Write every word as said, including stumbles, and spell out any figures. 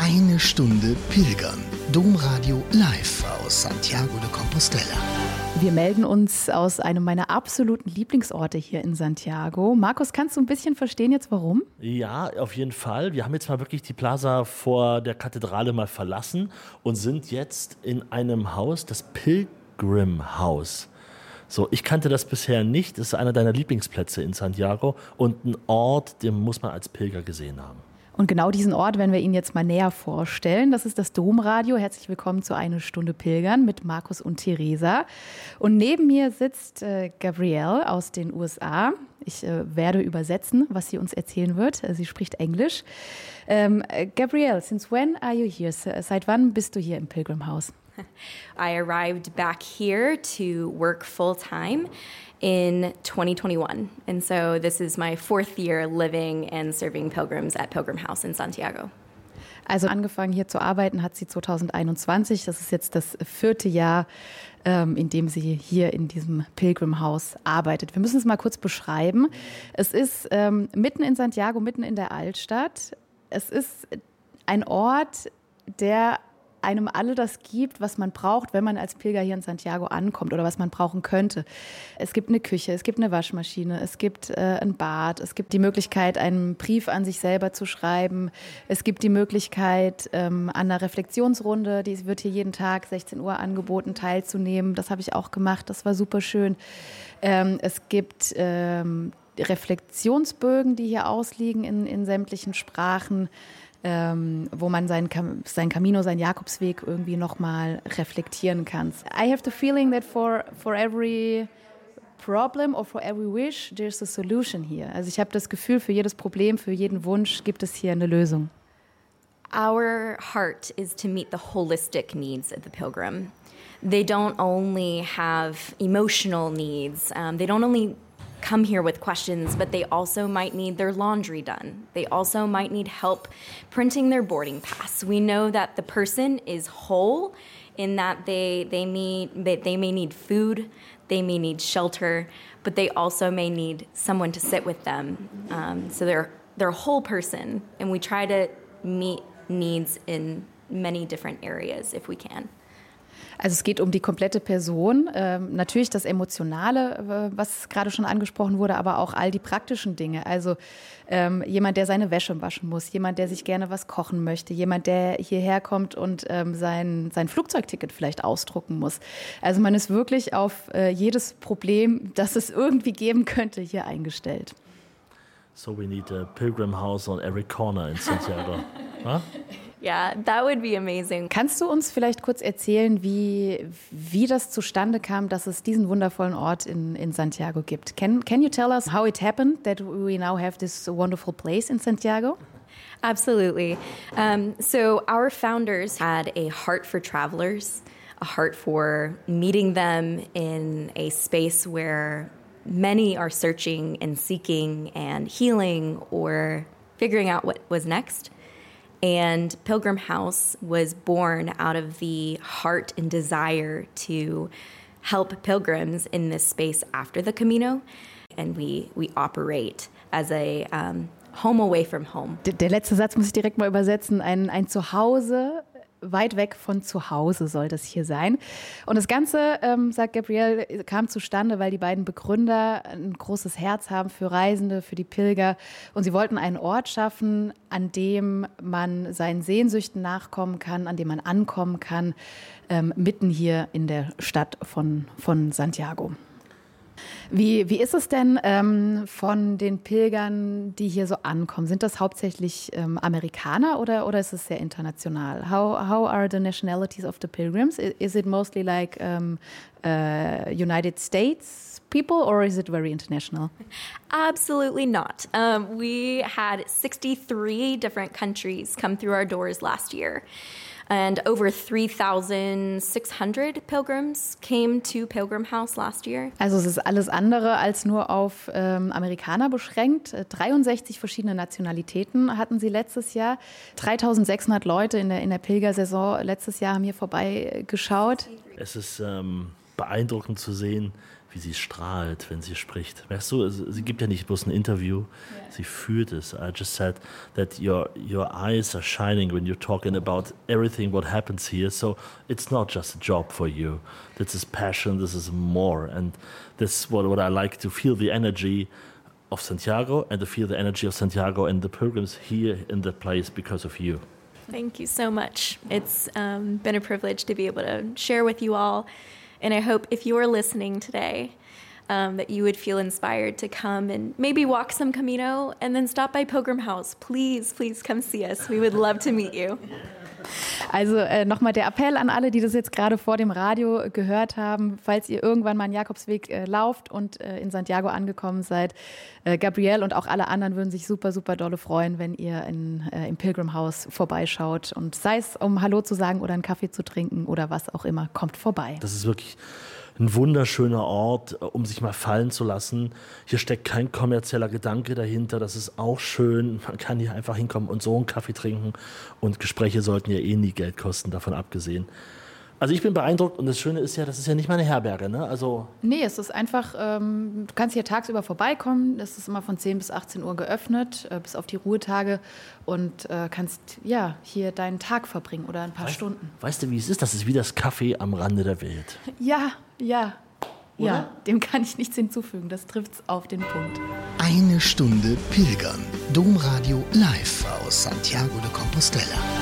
Eine Stunde Pilgern. Domradio live aus Santiago de Compostela. Wir melden uns aus einem meiner absoluten Lieblingsorte hier in Santiago. Markus, kannst du ein bisschen verstehen jetzt, warum? Ja, auf jeden Fall. Wir haben jetzt mal wirklich die Plaza vor der Kathedrale mal verlassen und sind jetzt in einem Haus, das Pilgrim House. So, ich kannte das bisher nicht. Das ist einer deiner Lieblingsplätze in Santiago und ein Ort, den muss man als Pilger gesehen haben. Und genau diesen Ort werden wir Ihnen jetzt mal näher vorstellen. Das ist das Domradio. Herzlich willkommen zu Eine Stunde Pilgern mit Markus und Theresa. Und neben mir sitzt äh, Gabrielle aus den U S A. Ich äh, werde übersetzen, was sie uns erzählen wird. Sie spricht Englisch. Ähm, Gabrielle, since when are you here? Seit wann bist du hier im Pilgrim House? I arrived back here to work full-time in twenty twenty-one. And so this is my fourth year living and serving pilgrims at Pilgrim House in Santiago. Also angefangen hier zu arbeiten hat sie zwanzig einundzwanzig. Das ist jetzt das vierte Jahr, ähm, in dem sie hier in diesem Pilgrim House arbeitet. Wir müssen es mal kurz beschreiben. Es ist ähm, mitten in Santiago, mitten in der Altstadt. Es ist ein Ort, der einem alle das gibt, was man braucht, wenn man als Pilger hier in Santiago ankommt oder was man brauchen könnte. Es gibt eine Küche, es gibt eine Waschmaschine, es gibt äh, ein Bad, es gibt die Möglichkeit, einen Brief an sich selber zu schreiben. Es gibt die Möglichkeit, ähm, an einer Reflexionsrunde, die wird hier jeden Tag sechzehn Uhr angeboten, teilzunehmen. Das habe ich auch gemacht, das war super schön. Ähm, es gibt ähm, Reflexionsbögen, die hier ausliegen in, in sämtlichen Sprachen. Ähm, wo man seinen, sein Camino, seinen Jakobsweg irgendwie nochmal reflektieren kann. I have the feeling that for, for every problem or for every wish, there's a solution here. Also ich habe das Gefühl, für jedes Problem, für jeden Wunsch gibt es hier eine Lösung. Our heart is to meet the holistic needs of the pilgrim. They don't only have emotional needs. Um, they don't only come here with questions, but they also might need their laundry done. They also might need help printing their boarding pass. We know that the person is whole in that they they need they, they may need food, they may need shelter, but they also may need someone to sit with them. Um, so they're they're a whole person, and we try to meet needs in many different areas if we can. Also es geht um die komplette Person, ähm, natürlich das Emotionale, äh, was gerade schon angesprochen wurde, aber auch all die praktischen Dinge. Also ähm, jemand, der seine Wäsche waschen muss, jemand, der sich gerne was kochen möchte, jemand, der hierher kommt und ähm, sein, sein Flugzeugticket vielleicht ausdrucken muss. Also man ist wirklich auf äh, jedes Problem, das es irgendwie geben könnte, hier eingestellt. So we need a pilgrim house on every corner in Santiago. Huh? Yeah, that would be amazing. Kannst du uns vielleicht kurz erzählen, wie, wie das zustande kam, dass es diesen wundervollen Ort in, in Santiago gibt? Can, can you tell us how it happened that we now have this wonderful place in Santiago? Absolutely. Um, so our founders had a heart for travelers, a heart for meeting them in a space where many are searching and seeking and healing or figuring out what was next. And Pilgrim House was born out of the heart and desire to help pilgrims in this space after the Camino. And we, we operate as a um, home away from home. Der, der letzte Satz muss ich direkt mal übersetzen. Ein, ein Zuhause weit weg von zu Hause soll das hier sein. Und das Ganze, ähm, sagt Gabrielle, kam zustande, weil die beiden Begründer ein großes Herz haben für Reisende, für die Pilger. Und sie wollten einen Ort schaffen, an dem man seinen Sehnsüchten nachkommen kann, an dem man ankommen kann, ähm, mitten hier in der Stadt von, von Santiago. Wie, wie ist es denn ähm, von den Pilgern, die hier so ankommen? Sind das hauptsächlich ähm, Amerikaner oder, oder ist es sehr international? How, how are the nationalities of the pilgrims? Is it mostly like um, uh, United States people or is it very international? Absolutely not. Um, we had sixty-three different countries come through our doors last year. And over three thousand six hundred pilgrims came to Pilgrim House last year. Also es ist alles andere als nur auf ähm, Amerikaner beschränkt. dreiundsechzig verschiedene Nationalitäten hatten sie letztes Jahr. dreitausendsechshundert Leute in der, in der Pilgersaison letztes Jahr haben hier vorbeigeschaut. Es ist ähm, beeindruckend zu sehen, wie sie strahlt, wenn sie spricht. Weißt du, sie gibt ja nicht bloß ein Interview, yeah. sie fühlt es. I just said that your your eyes are shining when you're talking about everything what happens here. So it's not just a job for you. This is passion, this is more. And this is what, what I like, to feel the energy of Santiago and to feel the energy of Santiago and the pilgrims here in the place because of you. Thank you so much. It's um, been a privilege to be able to share with you all. And I hope if you are listening today, um, that you would feel inspired to come and maybe walk some Camino and then stop by Pilgrim House. Please, please come see us. We would love to meet you. Also äh, nochmal der Appell an alle, die das jetzt gerade vor dem Radio gehört haben, falls ihr irgendwann mal einen Jakobsweg äh, lauft und äh, in Santiago angekommen seid. Äh, Gabrielle und auch alle anderen würden sich super, super dolle freuen, wenn ihr in, äh, im Pilgrim House vorbeischaut. Und sei es, um Hallo zu sagen oder einen Kaffee zu trinken oder was auch immer, kommt vorbei. Das ist wirklich ein wunderschöner Ort, um sich mal fallen zu lassen. Hier steckt kein kommerzieller Gedanke dahinter. Das ist auch schön. Man kann hier einfach hinkommen und so einen Kaffee trinken. Und Gespräche sollten ja eh nie Geld kosten, davon abgesehen. Also ich bin beeindruckt und das Schöne ist ja, das ist ja nicht mal eine Herberge, ne? Also nee, es ist einfach, ähm, du kannst hier tagsüber vorbeikommen. Es ist immer von zehn bis achtzehn Uhr geöffnet, äh, bis auf die Ruhetage. Und äh, kannst ja hier deinen Tag verbringen oder ein paar weißt, Stunden. Weißt du, wie es ist? Das ist wie das Café am Rande der Welt. Ja, ja. Oder? Ja, dem kann ich nichts hinzufügen. Das trifft's auf den Punkt. Eine Stunde Pilgern. Domradio live aus Santiago de Compostela.